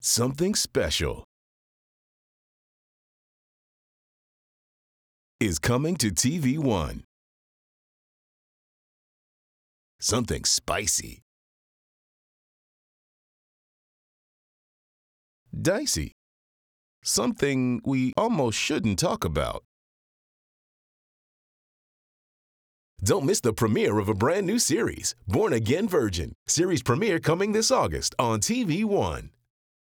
Something special is coming to TV One. Something spicy, dicey, something we almost shouldn't talk about. Don't miss the premiere of a brand new series, Born Again Virgin. Series premiere coming this August on TV One.